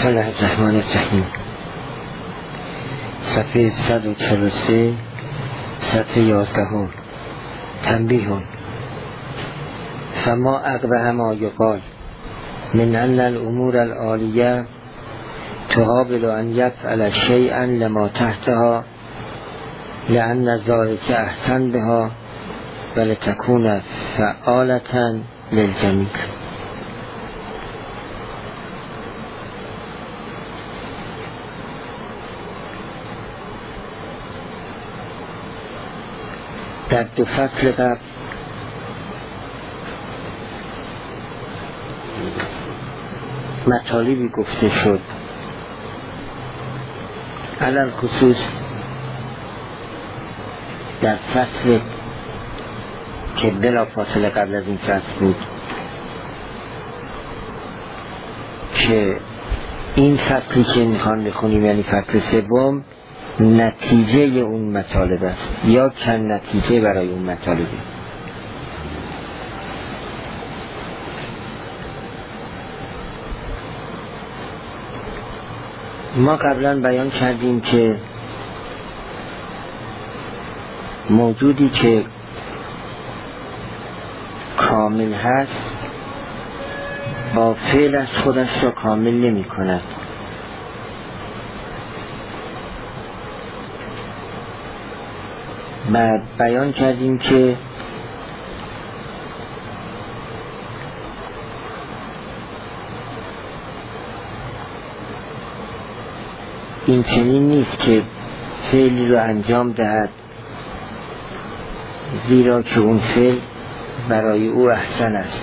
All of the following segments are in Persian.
بسم الله الرحمن الرحیم. صفحه 143 صفحه 11. تنبیه: فما اقبح ما یقال من ان الامور العالیه تقابل ان یفعل شیئا لما تحتها لان ذلك احسن بها ولتكون فعالة للجمیع. در دو فصل قبل مطالبی گفته شد، علل خصوص در فصل که بلا فاصله قبل از این فصل بود که این فصلی که میخوان بخونیم یعنی فصل سوم نتیجه اون مطالب است یا چند نتیجه برای اون مطالبی. ما قبلا بیان کردیم که موجودی که کامل هست با فعلش خودش را کامل نمی کند. بعد بیان کردیم که این چنین نیست که فعلی رو انجام دهد زیرا که اون فعل برای او احسن است.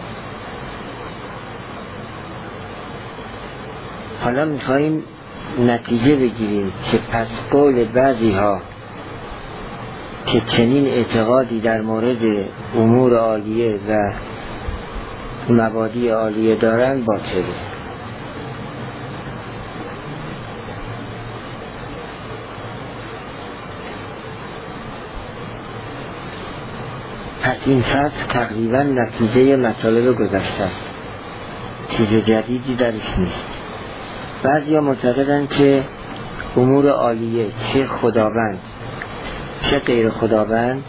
حالا میخواییم نتیجه بگیریم که پس قول بعضی ها که چنین اعتقادی در مورد امور عالیه و مبادی عالیه دارن باطله. پس این فصل تقریبا نتیجه مطالب گذشته است، چیز جدیدی درش نیست. بعضیا معتقدند که امور عالیه چه خداوند چه غیر خداوند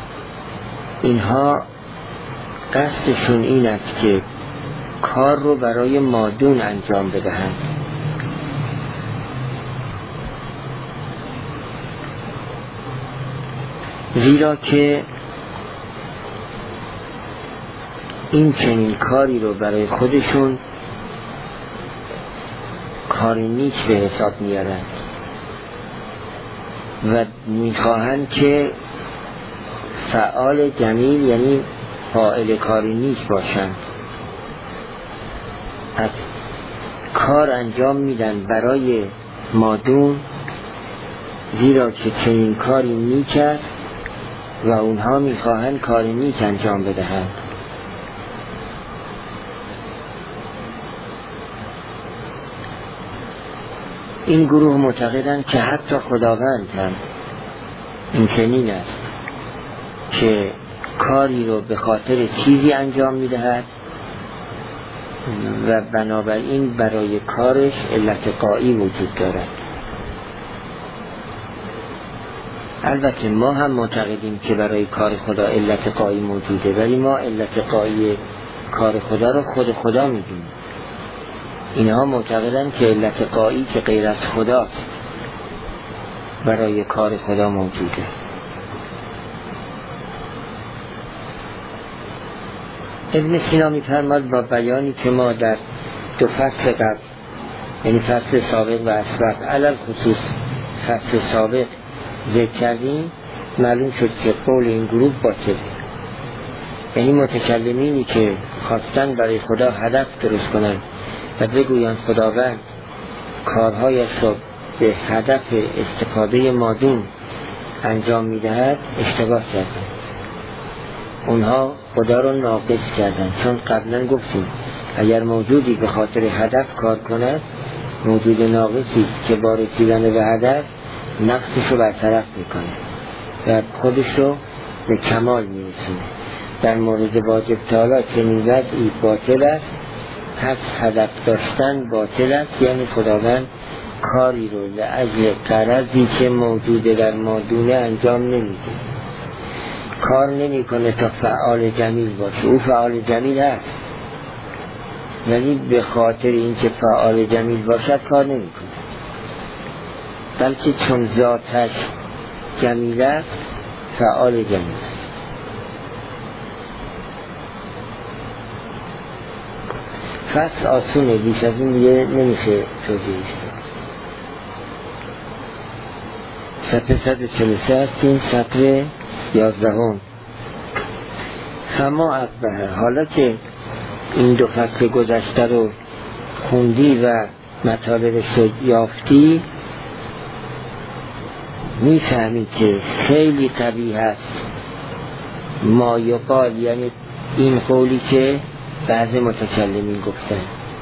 اینها قصدشون این است که کار رو برای مادون انجام بدهند، زیرا که این چنین کاری رو برای خودشون کار نیک به حساب میارند و میخواهند که فعال جمیل یعنی فاعل کار نیک باشند. از کار انجام میدن برای مادون زیرا که چنین کاری نیک است و اونها میخواهند کار نیک انجام بدهند. این گروه معتقدند که حتی خداوند هم این چنین است که کاری رو به خاطر چیزی انجام میدهد و بنابراین برای کارش علت قایی وجود دارد. البته ما هم معتقدیم که برای کار خدا علت قایی موجوده، ولی ما علت قایی کار خدا رو خود خدا میدونیم. اینها معتقدند که علت قایی که غیر از خداست برای کار خدا موجوده. ابن سینا می‌فرماید با بیانی که ما در دو فصل قبل یعنی فصل سابق و اسبق علل خصوص فصل سابق ذکر کردیم، معلوم شد که قول این گروه باطله. یعنی متکلمینی که خواستن برای خدا هدف درست کنن و بگویند خداوند کارهایش را به هدف استفاده مادون انجام میدهد اشتباه کردن. اونها خدا را ناقص کردن، چون قبلا گفتیم اگر موجودی به خاطر هدف کار کند موجود ناقصی که با رسیدن به هدف نقصش رو برطرف میکنه و خودش رو به کمال میرسونه. در مورد واجب تعالی چنین وضعی باطل است پس هدف داشتن باطل است، یعنی خداوند کاری رو لاجل غرضی که موجوده در مادونه انجام نمیده، کار نمیکنه تا فعال جمیل باشه. او فعال جمیل هست ولی به خاطر اینکه فعال جمیل باشد کار نمیکنه، بلکه چون ذاتش جمیل است فعال جمیل است. فصل آسونه، بیش از این دیگه نمیشه توضیحش داد. صفحه 143 هستیم، سطر 11. فما اقبه، حالا که این دو فصل گذشته رو خوندی و مطالبش رو یافتی، میفهمی که خیلی قوی هست ما یقال، یعنی این قولی که بعض متکلمین گفتن.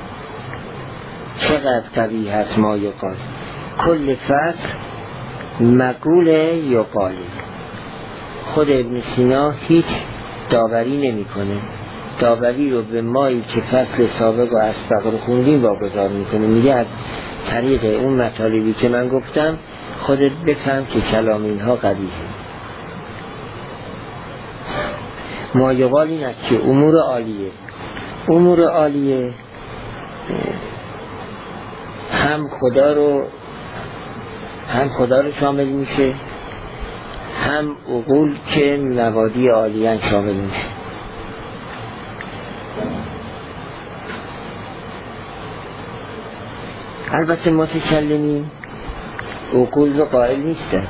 چقدر قوی هست ما یقال؟ کل فصل مقول یقالی. خود ابن سینا هیچ داوری نمیکنه، داوری رو به مایی که فصل سابق و اسبق رو خوندیم واگذار میکنه. میگه از طریق اون مطالبی که من گفتم خودت بفهم که کلام اینها قویه. ما یقال این است که امور عالیه، امور عالیه هم خدا رو شامل میشه، هم عقول که مبادی عالیان شامل میشه. البته متکلمین عقول رو قائل نیستن،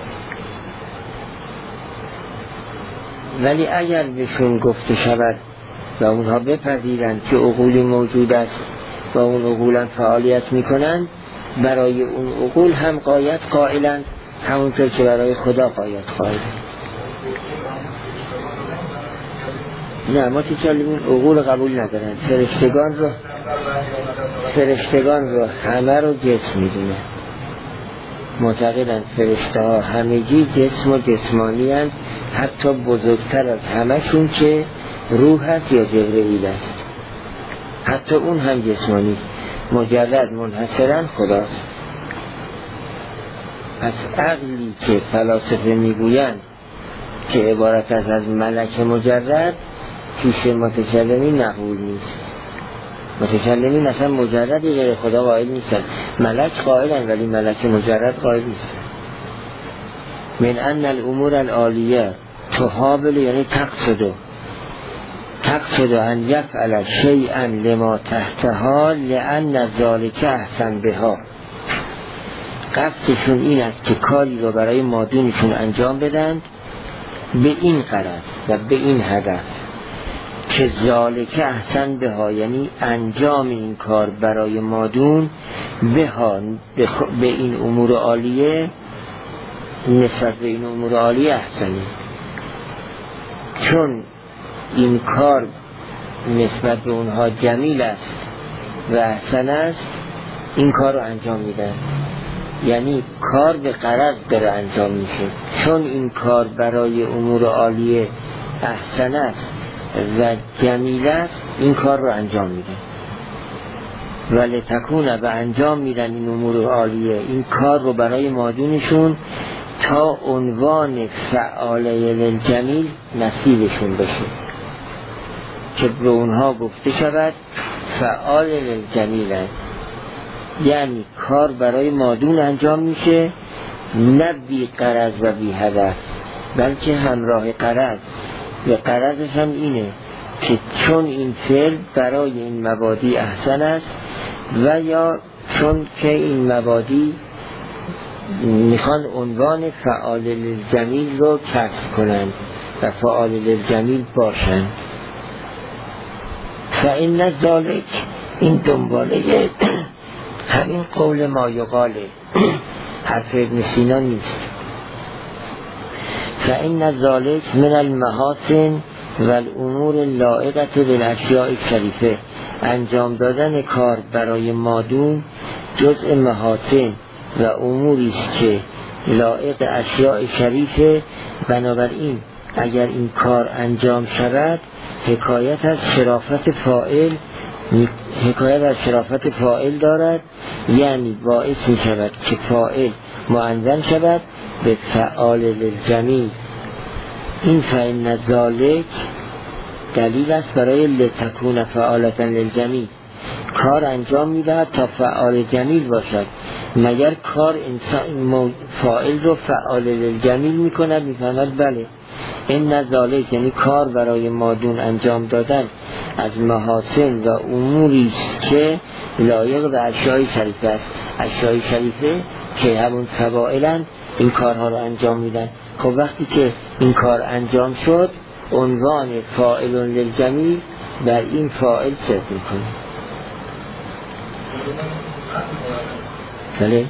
ولی اگر بهشون گفته شود و اونها بپذیرند که عقولی موجود است و اون عقولا فعالیت میکنند، برای اون عقول هم غایت قائلند، همونطور که برای خدا غایت قائلند. نه، متکلمین عقول قبول ندارند. فرشتگان رو همه رو جسم میدونن، معتقدند فرشته ها همگی جسم و جسمانی هستند، حتی بزرگتر از همشون که روح هست یا جبرئیل است، حتی اون هم جسمانی است، مجرد منحصرا خداست. پس عقلی که فلاسفه میگویند که عبارت از ملک مجرد، پیش متکلمین مقبول نیست. متکلمین اصلا مجردی غیر خدا قائل نیستن، ملک قائلن ولی ملک مجرد قائل نیستن. من ان الامور العالیه تحابل، یعنی تقصد ان یفعل شیئا لما تحتها لان ذالک احسن بها. قصدشون این است که کاری رو برای مادونشون انجام بدند به این غرض و به این هدف که ذالک احسن بها، یعنی انجام این کار برای مادون به این امور عالیه، نسبت به این امور عالیه احسنی. چون این کار نسبت به اونها جمیل است و احسن است، این کار رو انجام میدن، یعنی کار به غرض داره انجام میشه. چون این کار برای امور عالیه احسن است و جمیل است، این کار رو انجام میدن. ولی تکونه و انجام میدن این امور عالیه، این کار رو برای مادونشون تا عنوان فعاله للجمیل نصیبشون بشه، که به اونها گفته شود فعال للجمیل است. یعنی کار برای مادون انجام میشه، نه بی غرض و بی هدف، بلکه همراه غرض. و غرضش هم اینه که چون این فعل برای این مبادی احسن است و یا چون که این مبادی میخوان عنوان فعال للجمیل رو کسب کنند و فعال للجمیل باشند. فإن ذالک، این دنباله همین قول ما یقاله، حرف ابن سینا نیست. فإن ذالک من المحاسن و الامور لائقه بالاشیاء الشریفه، انجام دادن کار برای مادون جزء محاسن و اموری است که لائق اشیاء شریفه. بنابراین اگر این کار انجام شود حکایت از شرافت فاعل حکایت از شرافت فاعل دارد، یعنی باعث می شود که فاعل معنون شود به فعال للجمیع. این فإن ذالک دلیل است برای لتکون فعالتا للجمیع، کار انجام میدهد تا فعال جمیل باشد. مگر کار انسان فاعل رو فعال للجمیل میکند؟ میفهمد بله. این ذالک یعنی کار برای مادون انجام دادن از محاسن و اموری است که لایق به اشیاء شریفه است. اشیاء شریفه که همون فواعلند، این کارها رو انجام میدن. خب وقتی که این کار انجام شد، عنوان فاعل للجمیع بر این فاعل صرف میکنه. بله؟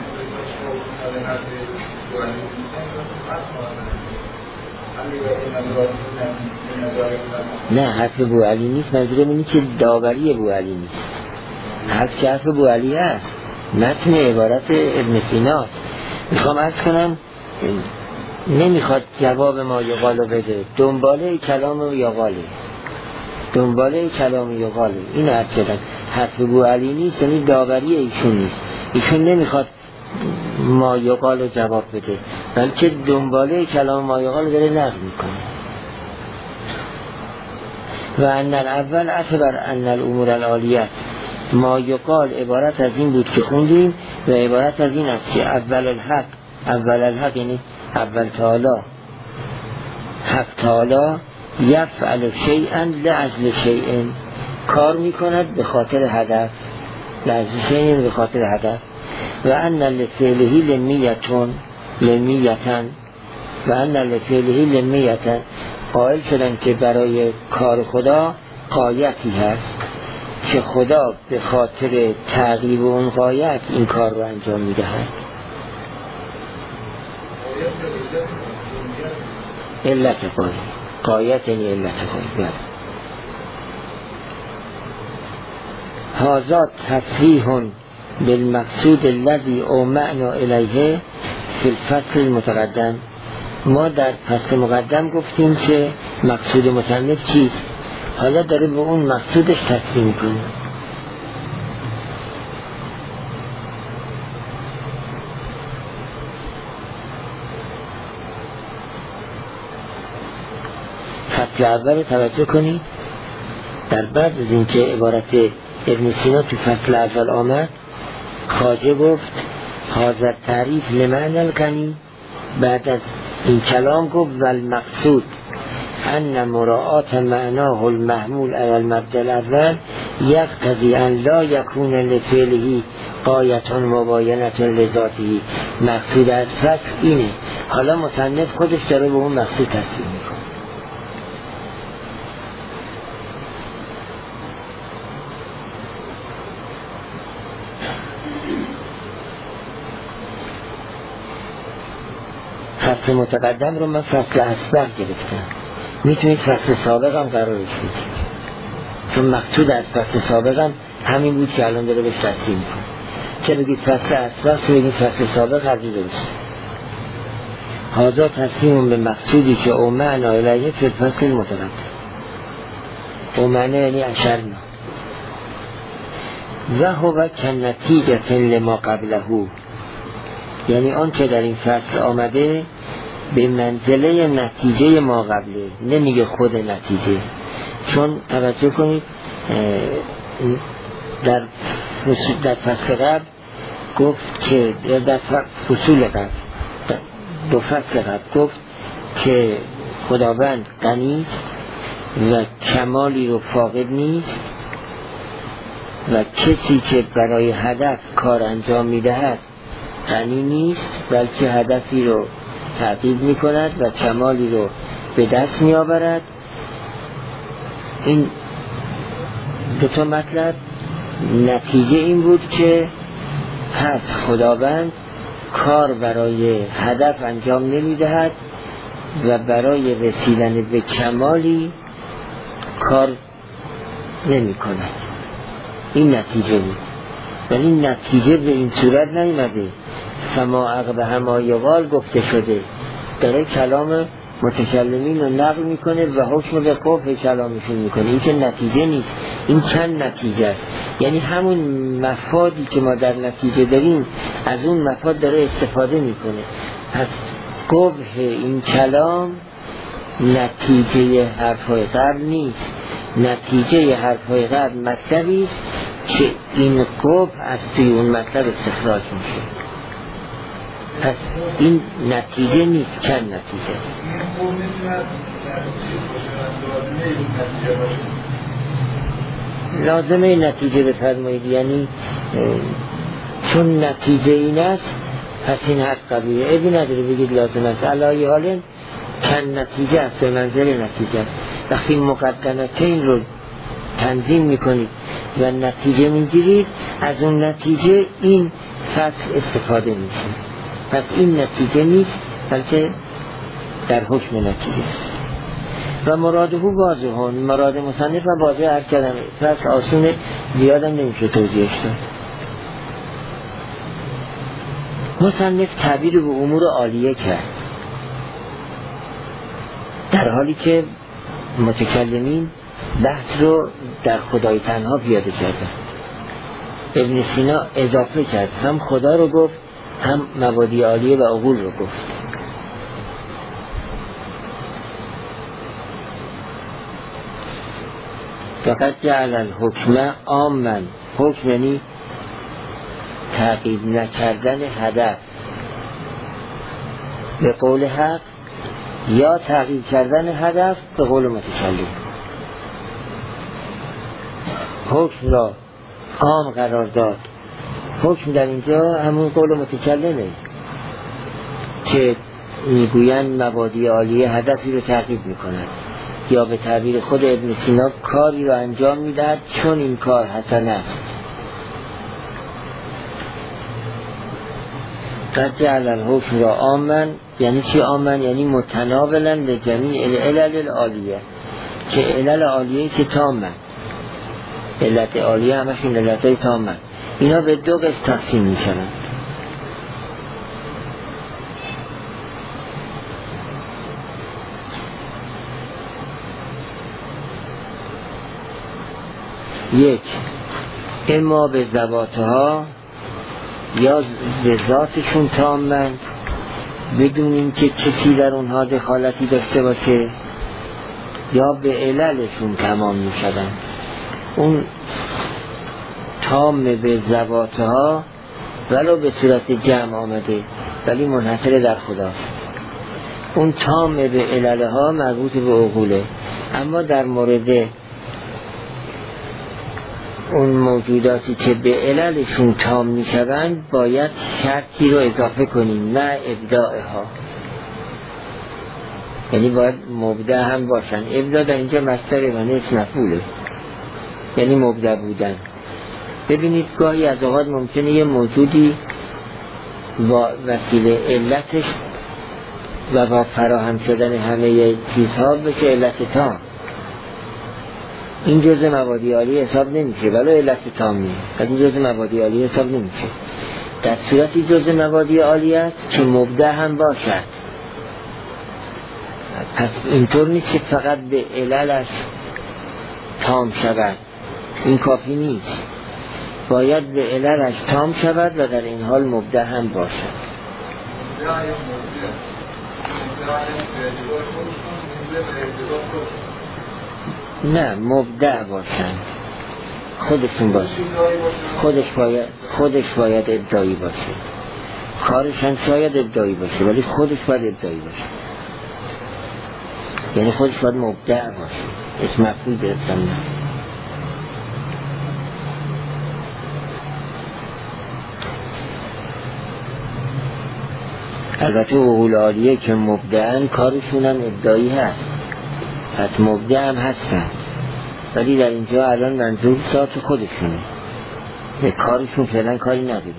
نه، حرف بوعلی نیست. منظورم اینه که داوری بوعلی نیست. حرف بوعلی هست، متن عبارت ابن سیناست. میخوام عرض کنم نمیخواد جواب ما یقالو بده، دنباله کلام یقاله. این عرض کردن حرف بوعلی نیست، یعنی داوری ایشون نیست. ایشون نمیخواد ما یقالو جواب بده، بلکه دنباله کلام ما یقالو داره نقل میکنه. و ان الاول اعتبر ان الامور العالیه است. ما یقال عبارت از این بود که خوندیم و عبارت از این است که اول الحق یعنی اول تعالی، حق تعالی یفعل شیئا لاجل شیئا، کار میکند به خاطر هدف، لاجل شیئا به خاطر هدف. و ان لفعله لمیتن قائل شدن که برای کار خدا غایتی هست که خدا به خاطر تعقیب اون غایت این کار رو انجام میدهد. علت غایت یعنی علت غایت. هذا تصریح بالمقصود الذي اومعنا الیه فی الفصل المتقدم. ما در فصل مقدم گفتیم که مقصود مصنف چیست، حالا داره به اون مقصودش تصریح میکنه. فصل اول توجه کنید. در بعد از اینکه عبارت ابن سینا تو فصل اول آمد، خواجه گفت هذا تعریف لمعنی الغنی. بعد از این کلام گفت والمقصود ان مراعات معناه المحمول علی المبدأ الاول یقتضی ان لا یکون لفعله غایة مباینة لذاته. مقصود از فصل اینه. حالا مصنف خودش داره به اون مقصود تصریح میکنه. فصل متقدم رو من فصل اسبق گرفتم، میتونید فصل سابق هم قرارش بدید، چون مقصود از فصل سابق هم همین بود که الان داره بهش تصریح میکنه. چه بگید فصل اسبق، چه بگید فصل سابق، هر دو درست. هذا تصریح به مقصودی که اومعنا الیه فی الفصل المتقدم. اومعنا یعنی اشرنا. و هو کنتیجة لما قبله، یعنی آن که در این فصل آمده به منزله نتیجه ما قبله، نمیگه خود نتیجه. چون توجه کنید در فصل قبل گفت که در فصول قبل، دو فصل قبل گفت که خداوند غنی و کمالی رو فاقد نیست و کسی که برای هدف کار انجام میدهد غنی نیست، بلکه هدفی رو تحقیق می کند و کمالی رو به دست می آورد. این دوتا مطلب نتیجه این بود که پس خداوند کار برای هدف انجام نمی دهد و برای رسیدن به کمالی کار نمی کند. این نتیجه بود، ولی نتیجه به این صورت نیامده. فما عقبه ما یقال گفته شده، داره کلام متکلمین رو نقل میکنه و حکم به قفل کلامشون میکنه. این که نتیجه نیست، این چند نتیجه است، یعنی همون مفادی که ما در نتیجه داریم از اون مفاد داره استفاده میکنه. پس قبح این کلام نتیجه حرفهای قبل نیست، نتیجه حرفهای قبل مطلبی است که این قبح از توی اون مطلب استخراج میشه. پس این نتیجه نیست، چند نتیجه است. لازمه نتیجه بفرمایید، یعنی چون نتیجه این است پس این حق قبیله ابی نداره بگید لازم است. علایه حال چند نتیجه است، به منزل نتیجه است. وقتی مقدمتین رو تنظیم میکنید و نتیجه میگیرید، از اون نتیجه این فصل استفاده میشه. پس این نتیجه نیست بلکه در حکم نتیجه است. و مراده واضحون، مراد مصنف و واضح عرض کردم، پس آسونه زیادم نمیشه توضیحش داد. مصنف تعبیر به امور عالیه کرد، در حالی که متکلمین بحث رو در خدای تنها پیاده کردن. ابن سینا اضافه کرد، هم خدا رو گفت هم مبادی عالیه و عقول رو گفت. فقط جعل الحکم عاما، حکم یعنی تعقیب نکردن هدف به قول حق یا تعقیب کردن هدف به قول متکلم. حکم را عام قرار داد. حکم در اینجا همون قول متکلمه که میگویند مبادی عالیه هدفی رو تعقیب میکنند، یا به تعبیر خود ابن سینا کاری رو انجام میدهد چون این کار حسن است. قد جعل الحکم را عاما، یعنی چی عاما؟ یعنی متناولا لجمیع العلل العالیه، که علل عالیه که تامه، علت عالیه همشون علتهای تامه، اینا به دو قسم تقسیم میشن. یک، اما به ذواتها، یا به ذاتشون تامن بدون اینکه کسی در اونها دخالتی داشته باشه، یا به عللشون تمام میشدن. اون تام به ذواتها ولو به صورت جمع آمده ولی منحصر در خداست. اون تام به عللها مربوط به عقوله، اما در مورد اون موجوداتی که به عللشون تام میشوند باید شرطی رو اضافه کنیم، نه ابداعها، یعنی باید مبدع هم باشن. ابداع در اینجا مصدر و نیست مفعوله، یعنی مبدع بودن. ببینید گاهی از اوقات ممکنه یه موجودی با وسیله علتش و با فراهم شدن همه چیزها بشه علت تام. این جزء مبادی عالی حساب نمیشه، ولی علت تامی، این جزء مبادی عالی حساب نمیشه. در صورتی جزء مبادی عالی است که مبدع هم باشد. پس اینطور نیست که فقط به عللش تام شود، این کافی نیست، باید به عللش تام شود و در این حال مبدع هم باشد. نه، مبدع باشند، خودشون باشه، خودش باید ابداعی باشه، کارش هم شاید ابداعی باشه ولی خودش باید ابداعی باشه، یعنی خودش باید مبدع باشه. اسم مفعول گرفتم. نه، البته عقول عالیه که مبدعن کارشون هم ابداعی هست، پس مبدع هم هستن، ولی در اینجا الان منظور ذات خودشونه، به کارشون فعلا کاری نداریم.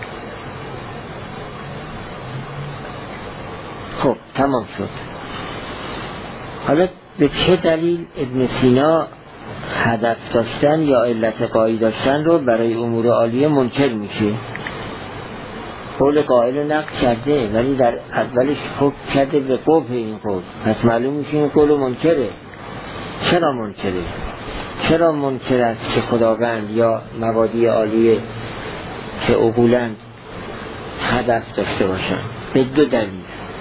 خب تمام شد. حالا به چه دلیل ابن سینا هدف داشتن یا علت قایی داشتن رو برای امور عالیه منکر میشه؟ قول قائل رو نقد کرده ولی در اولش حکم کرده به قبح این قول، پس معلوم میشه این قول منکره. چرا منکره؟ چرا منکر است که خداوند یا مبادی عالیه که عقولن هدف داشته باشن؟ به دو دلیل،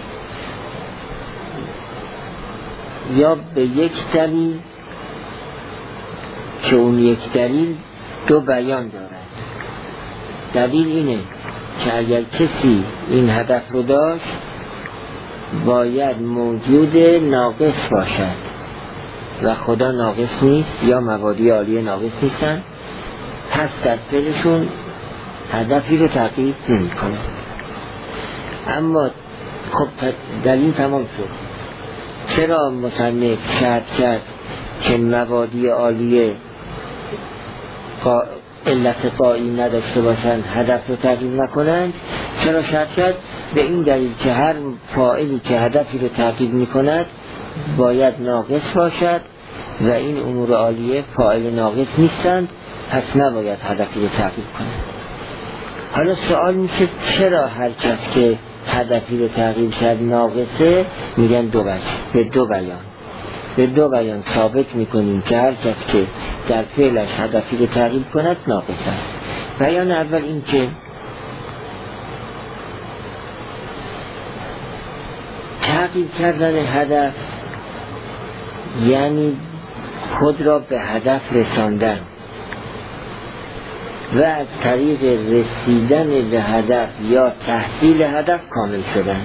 یا به یک دلیل که اون یک دلیل دو بیان دارد. دلیل اینه که اگر کسی این هدف رو داشت باید موجود ناقص باشد و خدا ناقص نیست یا مبادی عالیه ناقص نیستن، پس در فعلشون هدفی رو تحقیق نمی کنه. اما خب دلیل تمام شد، چرا مصنف شرط کرد که مبادی عالیه علت قایی نداشته باشند، هدف رو تحقیق نکنند؟ چرا شرط کرد؟ به این دلیل که هر فاعلی که هدفی رو تحقیق میکند باید ناقص باشد و این امور عالیه فاعل ناقص نیستند، پس نباید هدفی رو تحقیق کنند. حالا سوال میشه چرا هر کس که هدفی رو تحقیق کرد ناقصه؟ میگن دو وجه، به دو بیان ثابت میکنیم که هر کس که در فعلش هدفی رو تحقیق کند ناقص است. بیان اول این که تحقیق کردن هدف یعنی خود را به هدف رساندن و از طریق رسیدن به هدف یا تحصیل هدف کامل شدن.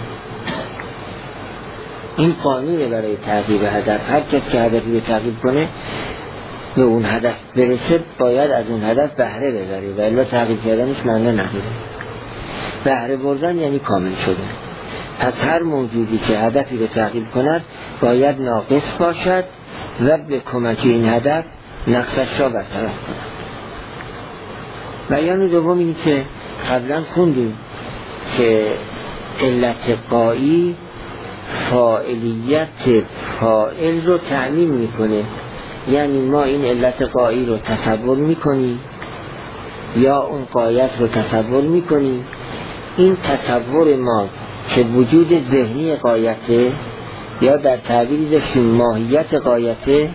این قانونه برای تحقیق هدف. هر کس که هدفی رو تحقیق کنه به اون هدف برسه باید از اون هدف بهره ببره و الا تحقیق کردنش معنی نداره. بهره بردن یعنی کامل شدن. پس هر موجودی که هدفی رو تحقیق کند باید ناقص باشد و به کمک این هدف نقصش را برطرف کند. بیان دوم اینی که قبلا خوندیم که علت قایی فاعلیت فاعل رو تأمین میکنه، یعنی ما این علت قایی رو تصور میکنیم یا اون قایت رو تصور میکنیم. این تصور ما که وجود ذهنی قایته یا در تعبیری داشتیم ماهیت قایته،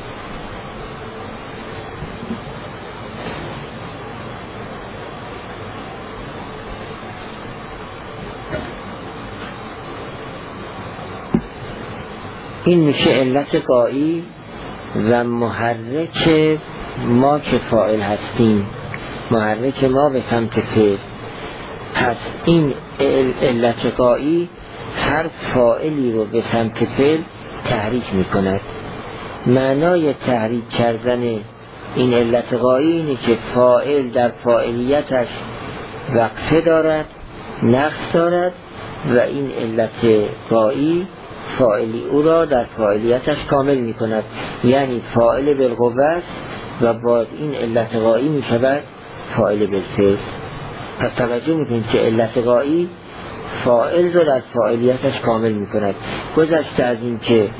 این میشه علت قایی و محرک ما که فاعل هستیم، محرک ما به سمت فعل. پس این علت قایی هر فاعلی رو به سمت فعل تحریک میکند. معنای تحریک کردن این علت قایی اینه که فاعل در فاعلیتش وقفه دارد، نقص دارد و این علت قایی فاعلی او را در فاعلیتش کامل می کند، یعنی فاعل بالقوه است و با این علت قایی می شود فاعل بالفعل. پس توجه می کنید که علت قایی فاعل را در فاعلیتش کامل می کند. گذشته از این که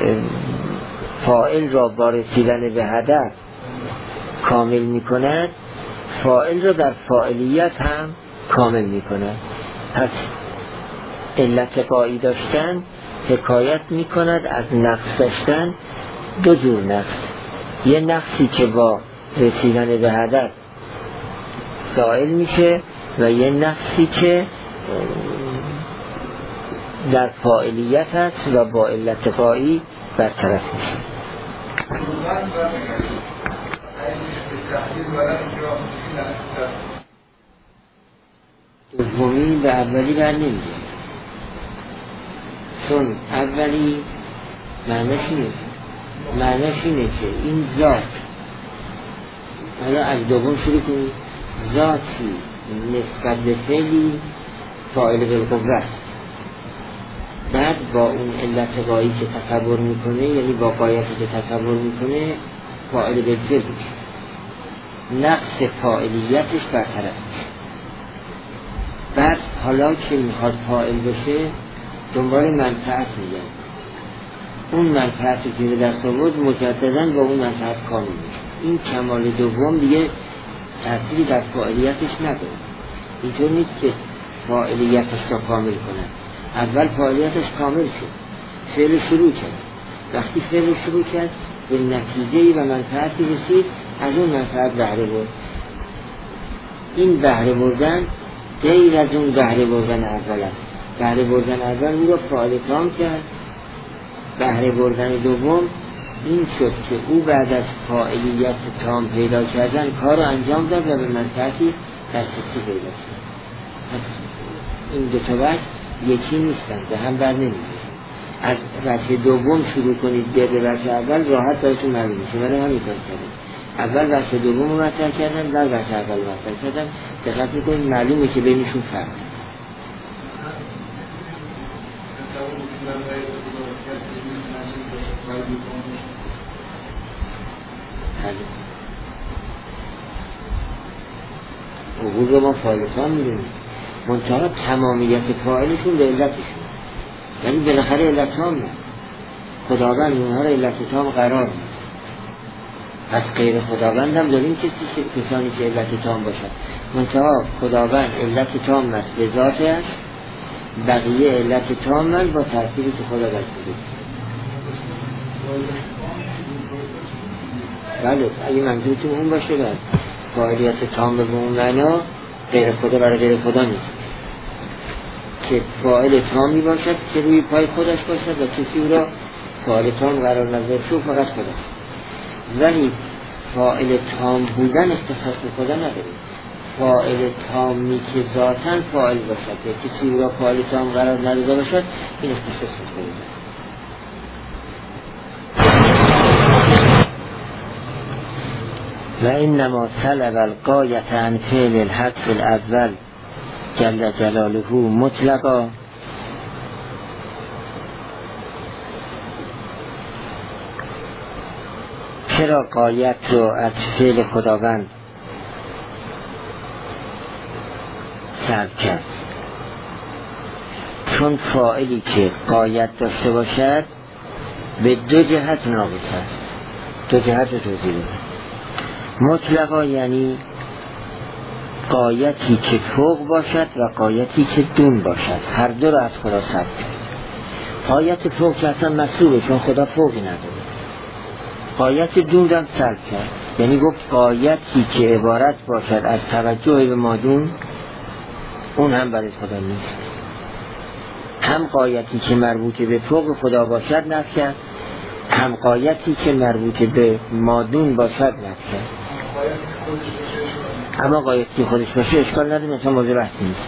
فاعل را با رسیدن به هدف کامل می کند، فاعل را در فاعلیت هم کامل می کند. پس علت قایی داشتن حکایت می کند از نقص داشتن. دو جور نقص، یه نقصی که با رسیدن به هدف زائل میشه و یه نقصی که در فاعلیت هست و با علت قایی برطرف میشه. دومی به اولی بر نمیده، چون اولی معنیش اینه که این ذات، حالا از دوم شروع کنید، ذاتی نسبت به فعلی فاعل بالقوه است، بعد با اون علت قایی که تصور میکنه، یعنی با قایتی که تصور میکنه فاعل بالفعل میشه، نقص فاعلیتش برطرف میشه. بعد حالا که میخواد فاعل بشه دنبال منفعت میگن، اون منفعتی که به دست آورد مجدداً با اون منفعت کامل میشه. این کمال دوم دیگه تأثیری در فاعلیتش نداره. اینطور نیست که فاعلیتش را کامل کنه. اول فاعلیتش کامل شد، فعل شروع کرد. وقتی فعل شروع کرد به نتیجه‌ای و منفعتی رسید، از اون منفعت بهره برد. این بهره بردن غیر از اون بهره بردن اول است. بهره بردن اول او را فاعل تام کرد، بهره بردن دوم این شد که او بعد از فاعلیت تام پیدا کردن کار رو انجام داد و به منفعتی دسترسی پیدا کرد. پس این دو تا وجه یکی نیستن، به هم بر نمی‌خورن. از وجه دوم شروع کنید به وجه اول راحت براتون معلوم میشه. من همین کار کردم. اول وجه دوم رو مطرح کردم، بعد وجه اول رو مطرح کردم. دقت می‌کنید معلومه که بینشون فرق هست. عقول رو ما فاعلتان می‌دونیم، منتها تمامیت فاعلشون به علتشون، یعنی بالاخره علت تام نه، خداوند اونها رو علت تام قرار میده. پس غیر خداوند هم داریم کسانی که علت تام باشد، منتها خداوند علت تام است به ذاتش، بقیه علت تام است با تأثیری که خدا داشته. بله اگه منظورتون اون باشه بعد فاعلیت تام به اون معنا غیر خدا برای غیر خدا نیست که فاعل تامی باشد که روی پای خودش باشد و کسی او را فاعل تام قرار نظر شو فقط خداست. ولی فاعل تام بودن اختصاص به خدا نداره. فاعل تامی که ذاتاً فاعل باشد یا کسی او را فاعل تام قرار نداده باشد این اختصاص به خدا. و انما طلب الغایة عن فعل الحق الاول جل جلاله مطلقا چرا غایت رو از فعل خداوند سلب کرد؟ چون فاعلی که غایت داشته باشد به دو جهت ناقص است. دو جهت رو توضیح بدم. مطلقا یعنی غایتی که فوق باشد و غایتی که دون باشد، هر دو را از خدا سلب کرد. غایت فوق که اصلا مطلوبه چون خدا فوقی نداره. غایت دون هم سلب کرد، یعنی گفت غایتی که عبارت باشد از توجه به مادون اون هم برای خدا نیست. هم غایتی که مربوط به فوق خدا باشد نفی کرد، هم غایتی که مربوط به مادون باشد نفی کرد. اما غایتی خودش باشه اشکال نداره، مثلا موضوع بحث نیست.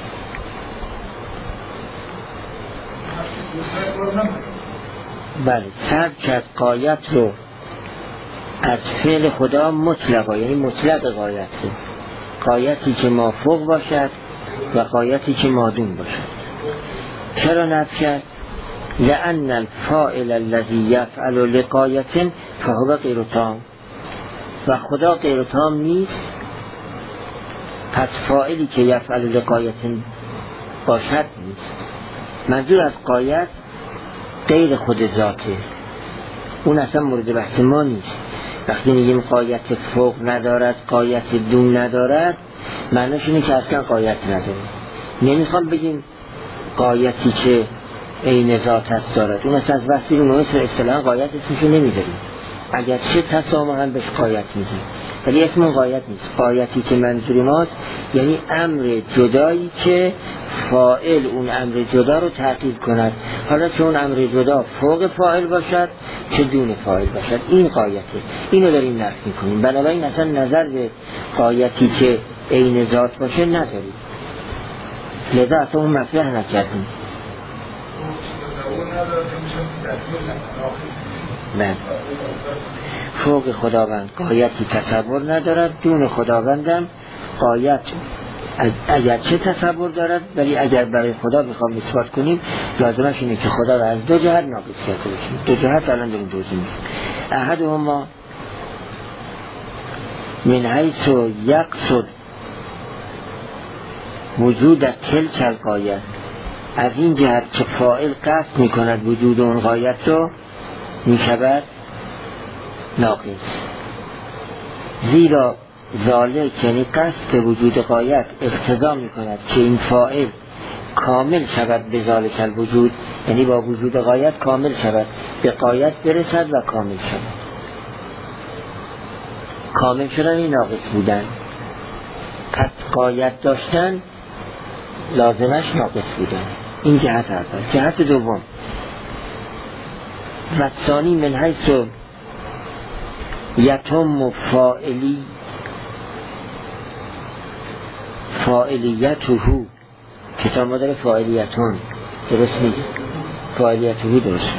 بله سلب کرد غایت رو از فعل خدا مطلقا، یعنی مطلق غایت رو، غایتی که مافوق باشد و غایتی که مادون باشد. چرا نفی کرد؟ لأن الفاعل الذي يفعل لغایت فهو غیر تام، و خدا غیر تام نیست، پس فاعلی که یفعل لغایت باشد نیست. منظور از غایت غیر خود ذاته، اون اصلا مورد بحث ما نیست. وقتی میگیم غایت فوق ندارد، غایت دون ندارد، معنیش اینه که اصلا غایت نداره. نمیخوام بگیم غایتی که عین ذات هست دارد، اون اصلا از وصفی رو نوعی اصطلاحا غایت اسمشو نمیذاریم، اگر چه تسامحاً بهش غایت میگیم، ولی اسم غایت نیست. غایتی که منظور ماست یعنی امر جدایی که فاعل اون امر جدا رو تحقیق کند، حالا چه اون امر جدا فوق فاعل باشد چه دون فاعل باشد، این غایته. اینو داریم نفی میکنیم. بنابراین اصلا نظر به غایتی که عین ذات باشه نداریم، لذا اصلا اون مطرح نکردیم. نه، فوق خداوند غایتی تصور ندارد، دون خداوندم غایت اگر چه تصور دارد، ولی اگر برای خدا بخوام اثبات کنیم لازمش اینه که خدا را از دو جهت ناقص کرده باشیم. دو جهت الان داریم توضیح میدیم. احدهما من حیث یقصد وجود تلک الغایه، از این جهت که فاعل قصد میکند وجود اون غایت رو میشود ناقص، زیرا ذالک یعنی قصد وجود غایت اقتضا میکند که این فاعل کامل شود به ذالک الوجود، یعنی با وجود غایت کامل شود، به غایت برسد و کامل شود. کامل شدن این ناقص بودن. پس غایت داشتن لازمش ناقص بودن. این جهت اول. جهت دوم و ثانی من حیث یتم فاعلیته، کتاب ما داره فاعلیتون، درست نیست، فاعلیته درست.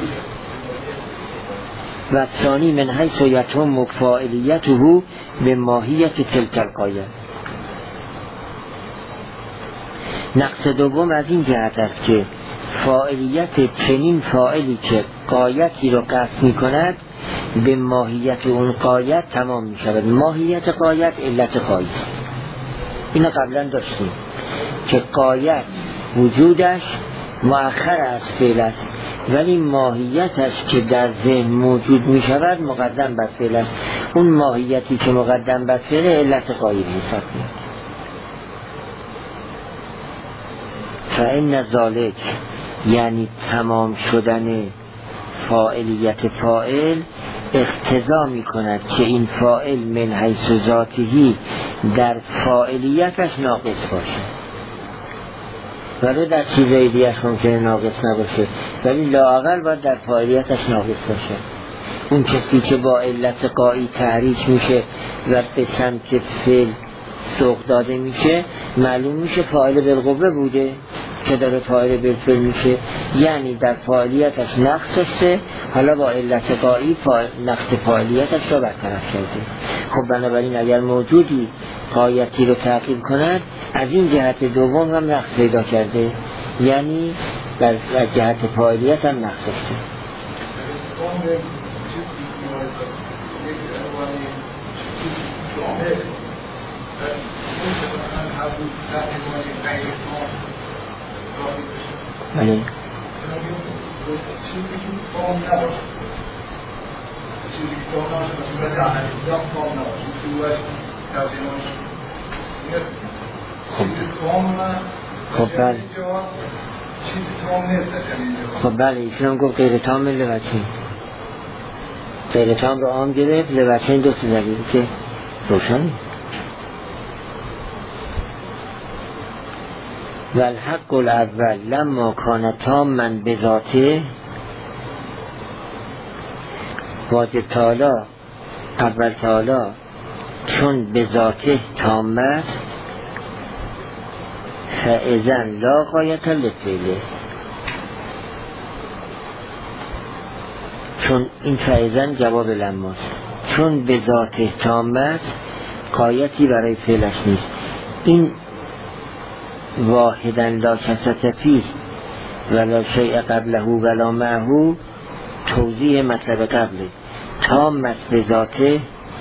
و ثانی من حیث یتم فاعلیته به ماهیت تلک الغایه. نقص دوم از این جهت است که فاعلیت چنین فاعلی که غایتی رو قصد می کند به ماهیت اون غایت تمام می شود. ماهیت غایت علت غایه است. اینو قبلا داشتیم که غایت وجودش مؤخر از فعل است، ولی ماهیتش که در ذهن موجود می شود مقدم بر فعل است. اون ماهیتی که مقدم بر فعل علت غایه حساب میاد. فإن ذلک یعنی تمام شدن فاعلیت فاعل اقتضا می کند که این فاعل من حیث ذاتی در فاعلیتش ناقص باشه، ولی در چیزای دیگه ممکنه ناقص نباشه، ولی لااقل باید در فاعلیتش ناقص باشه. اون کسی که با علت غایی تحریک میشه و به سمت فعل سوق داده میشه، معلوم میشه فاعل بالقوه بوده که داره فاعل بالفعل میشه، یعنی در فاعلیتش نقص داشته، حالا با علت غایی نقص فاعلیتش رو برطرف کرده. خب بنابراین اگر موجودی غایتی رو تعقیب کند، از این جهت دوم هم نقص پیدا کرده، یعنی در جهت فاعلیت هم نقص داشته. بله خب بله ایشون هم گفت غیر تام لوچین، غیر تام رو عام گرفت، لوچین دو تا دلیل که روشن. و الحق الاول لما کان تاما بذاته، واجب تعالی اول تعالی چون بذاته تام است، فاذن لا غایت لفعله. چون این فاذن جواب لماست، چون بذاته تام است غایتی برای فعلش نیست. این واحدا لا کسة فیه ولا شیء قبله ولا معه توضیح مطلب قبله. تام است به ذاته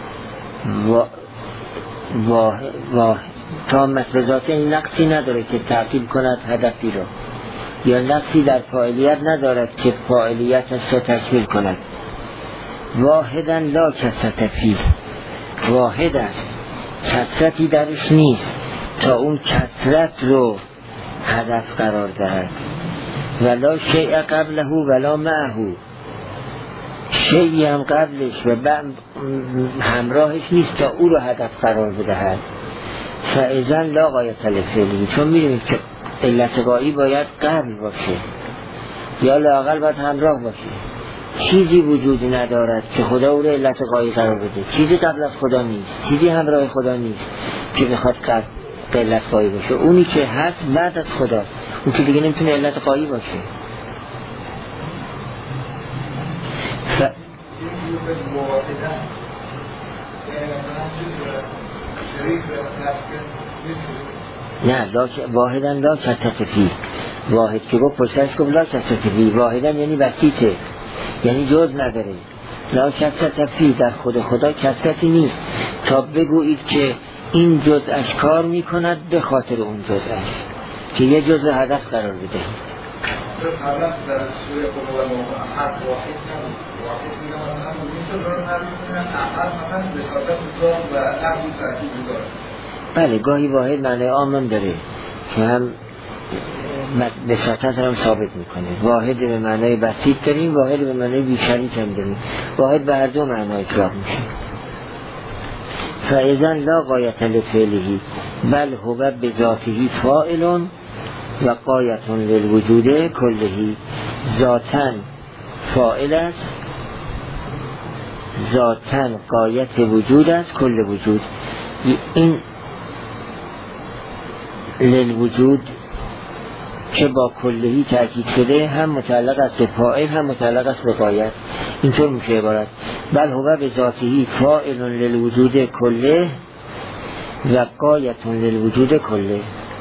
تام است به ذاته، این نقصی نداره که تعقیب کند هدفی را، یا نقصی در فاعلیت ندارد که فاعلیتش را تکمیل کند. واحدا لا کسة فیه، واحد است، کسرتی درش نیست تا اون کسرت رو هدف قرار دهد. ولا شیء قبله ولا معه، شیئی هم قبلش و همراهش نیست تا او رو هدف قرار بدهد. فاذن لا غایت لفعله، چون می‌دونید که علت غایی باید قبل باشه یا لااقل باید همراه باشه. چیزی وجود ندارد که خدا او رو علت غایی قرار بده، چیزی قبل از خدا نیست، چیزی همراه خدا نیست که بخواد قبل علت غایی باشه. اونی که هست بعد از خداست، اون که دیگه نمیتونه علت غایی باشه. نه واحدا لا کسة فیه، واحد که گفت پشتش گفت لا کسة فیه، واحدا یعنی بسیطه، یعنی جز نداره. لا کسة فیه در خود خدا کسرتی نیست تا بگویید که این جزءش کار میکند به خاطر اون جزءش که یه جزء هدف قرار بده. بله گاهی واحد معنی عام داره که هم بساطت هم ثابت میکنه. واحد به معنی بسیط داریم، واحد به معنی بیشریک هم داریم. واحد به هر دو معنی اطلاق میشه. فاذا لا غایت لفعله بل هو بذاته فاعل و غایت للوجود کله. ذاتاً فاعل است، ذاتاً غایت وجود است، کل وجود. این للوجود که با کلهی تأکید شده هم متعلق است به فاعل هم متعلق است به غایت. اینطور میشه عبارت بل هو بذاته فاعل للوجود کله و غایت للوجود کله.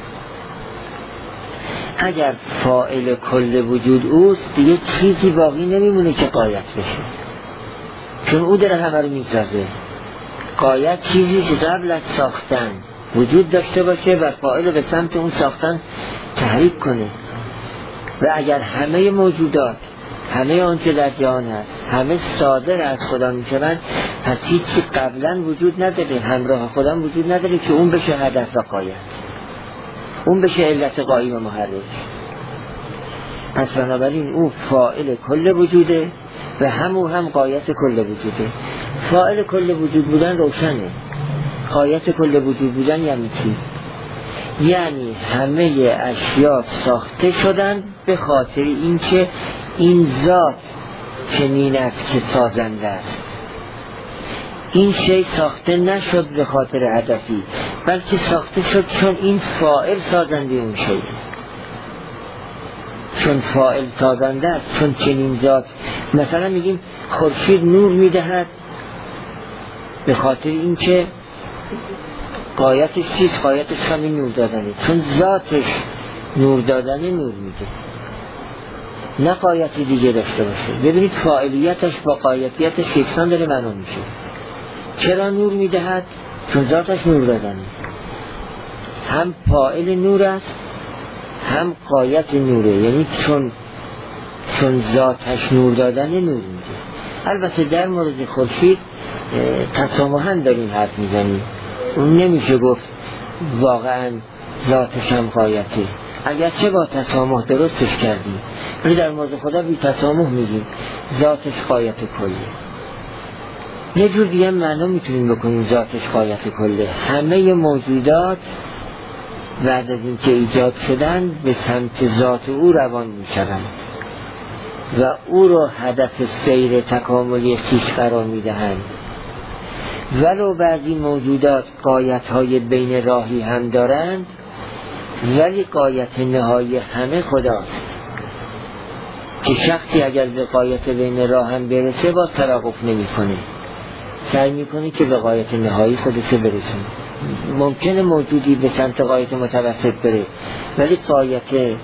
اگر فاعل کل وجود اوست دیگه چیزی باقی نمیمونه که غایت بشه، چون او داره همه رو میسازه. غایت چیزی که قبل از ساختن وجود داشته باشه و فاعل به سمت اون ساختن تحریک کنه. و اگر همه موجودات، همه آنچه در جهان هست، همه صادر از خدا میشوند، پس هیچی قبلا وجود نداره، همراه خدا وجود نداره که اون بشه هدف و غایت، اون بشه علت قایی و محرک. پس بنابراین او فاعل کل وجوده و هم غایت کل وجوده. فاعل کل وجود بودن روشنه، غایت کل وجود بودن یعنی چی؟ یعنی همه اشیا ساخته شدن به خاطر اینکه این ذات چنین است که سازنده است. این شی ساخته نشد به خاطر هدفی، بلکه ساخته شد چون این فاعل سازنده اون شی، چون فاعل سازنده است، چون چنین ذات. مثلا میگیم خورشید نور میدهد به خاطر اینکه غایتش چیست؟ غایتش همین نور دادنه، چون ذاتش نور دادنه نور میده، نه غایتی دیگه داشته باشه. ببینید فاعلیتش با غایتیتش یکسان داره معلوم میشه. چرا نور میدهد؟ چون ذاتش نور دادنه، هم فاعل نور است هم غایت نوره، یعنی چون ذاتش نور دادنه نور میده. البته در مورد خورشید تسامحاً داریم حرف میزنیم، اون نمیشه گفت واقعا ذاتش هم غایته، اگرچه با تسامح درستش کردیم، ولی در مورد خدا بی تسامح میگیم ذاتش غایت کله. یه جور دیگه معنا میتونیم بکنیم ذاتش غایت کله. همه موجودات بعد از اینکه ایجاد شدن به سمت ذات او روان میشوند و او را هدف سیر تکاملی خویش قرار میدهند. ولو بعضی موجودات غایت‌های بین راهی هم دارند، ولی غایت نهایی همه خداست که شخصی اگر به غایت بین راه هم برسه باز توقف نمی‌کنه، سعی می‌کنه که به غایت نهایی خودش برسونه. ممکنه موجودی به سمت غایت متوسط بره، ولی غایت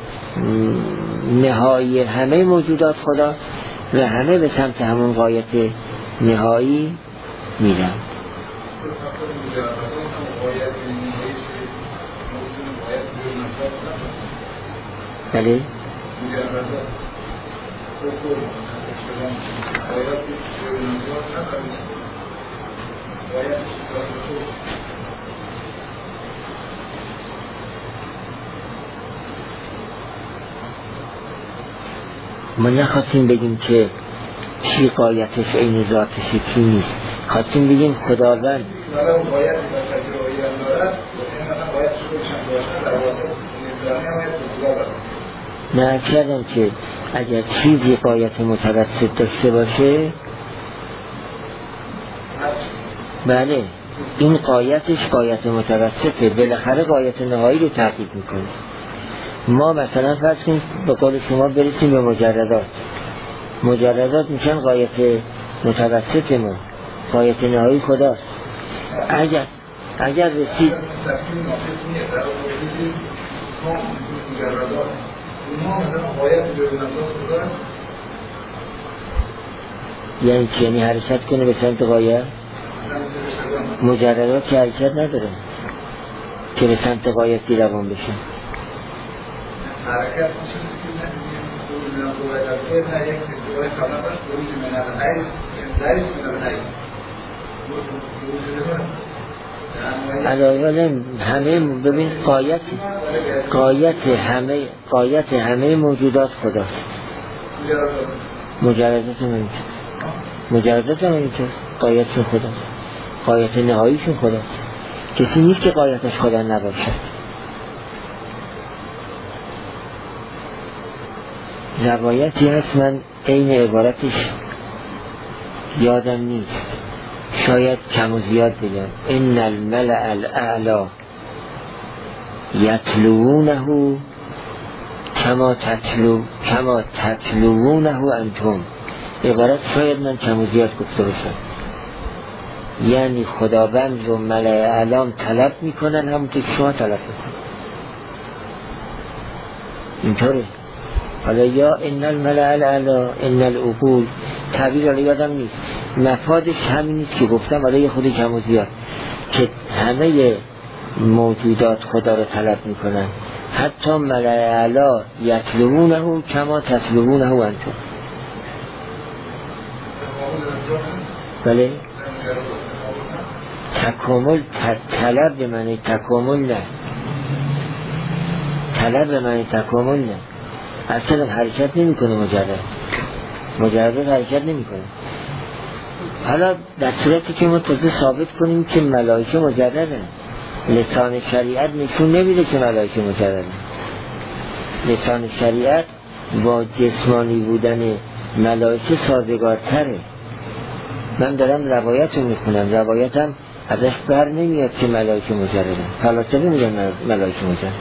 نهایی همه موجودات خداست و همه به سمت همون غایت نهایی میرن. بله؟ ما نخواستیم بگیم که چی غایتش عین ذاتش چی نیست، خواستیم بگیم خداوند نه کردم که اگر چیزی غایت متوسط داشته باشه، بله این غایتش غایت متوسطه، بالاخره غایت نهایی رو تحقیق میکنه. ما مثلا فرض کنیم به قول شما برسیم به مجردات میشن غایت متوسط ما، غایت نهایی خداست. اگر رسید یعنی چی؟ یعنی حرکت کنه به سمت غایت؟ مجردات که حرکت نداره که به سمت غایتی روان بشه. حرکت علاوه همه ببین غایت همه موجودات خداست. مجردات هم اینطور غایت خداست. غایت نهاییشون خداست. کسی نیست که غایتش خدا نباشد. روایتی هست، من عین عبارتش یادم نیست، شاید کم و زیاد بگم. ان الملأ الاعلی یتلونه کما تتلونه انتم. عبارت شاید من کم و زیاد گفته باشم، یعنی خداوند و ملأ اعلام طلب میکنن همونطور که شما طلب میکنن. اینطوره. حالا یا ان الملأ الاعلی ان العقول، تعبیر حالا یادم نیست، مفادش همین نیست که گفتم، حالا یه خود کم و زیاد، که همه موجودات خدا رو طلب میکنن، حتی ملأ اعلی یطلبونه کما تطلبونه انتم. بله، تکامل، طلب به معنی تکامل نه، طلب به معنی تکامل نه. اصلا حرکت نمی کنه، مجرد حرکت نمی کنه. حالا در صورتی که ما تازه ثابت کنیم که ملائکه مجردن، لسان شریعت نشون نمیده که ملائکه مجردن. لسان شریعت با جسمانی بودن ملائکه سازگارتره. من دارم روایت رو میخونم، روایتم ازش بر نمیاد که ملائکه مجردن. فلاسفه میگن ملائکه مجردن.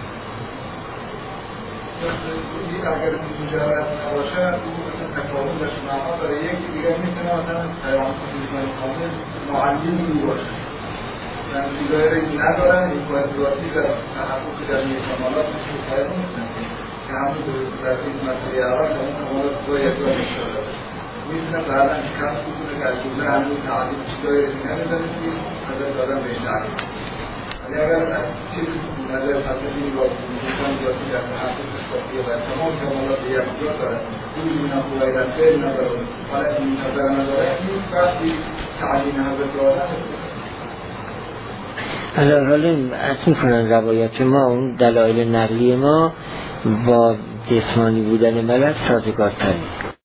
اگر مجرد نباشه مثلا تکامل داشت معنا داره، یکی دیگه میتونه مثلا پیامبر انسان کامل معلمی باشه، یعنی چیزایی ندارن این قدراتی و تحقق در کمالات پیدا میکنن که همون در این مسئله اول که اون کمالات باید داشته شده میتونه بعدا کسب کنه که از جمله همون تعلیم چیزایی نداره که نظر دادن بهش تعلیم. ولی اگر از چیز نظر تصدیقی با میزان زیادی در تحقیق صافیه و تمام کمالات یک جا دارد، این نقوی در فعل نداره، حالا این نظر نداره، این وقتی تعلیم حضرت دارد. حالا اصلا کنن روایت ما، اون دلایل نقلی ما با جسمانی بودن ملک سازگارتره.